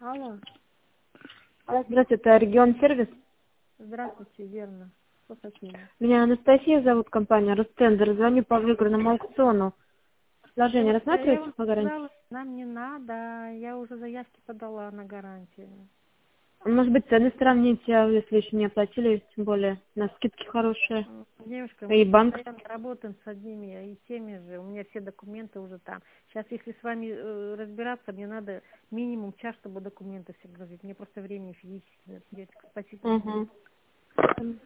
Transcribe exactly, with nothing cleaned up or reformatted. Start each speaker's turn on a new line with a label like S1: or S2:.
S1: Алло.
S2: Алло, здравствуйте, это регион сервис.
S1: Здравствуйте, верно. Что хотели?
S2: Меня Анастасия зовут, компания Ростендер. Звоню по выигранному аукциону.
S1: Я,
S2: Предложение
S1: вот- я
S2: рассматриваете
S1: вам
S2: по гарантии?
S1: сказала, нам не надо. Я уже заявки подала на гарантию.
S2: Может быть, цены сравните, а если еще не оплатили, тем более на скидки хорошие.
S1: М, Девушка, мы
S2: И
S1: же
S2: банк.
S1: постоянно работаем с одними и теми же. У меня все документы уже там. Сейчас, если с вами э, разбираться, мне надо минимум час, чтобы документы все грузить. Мне просто времени физически нет. Девочка, спасибо.
S2: Угу.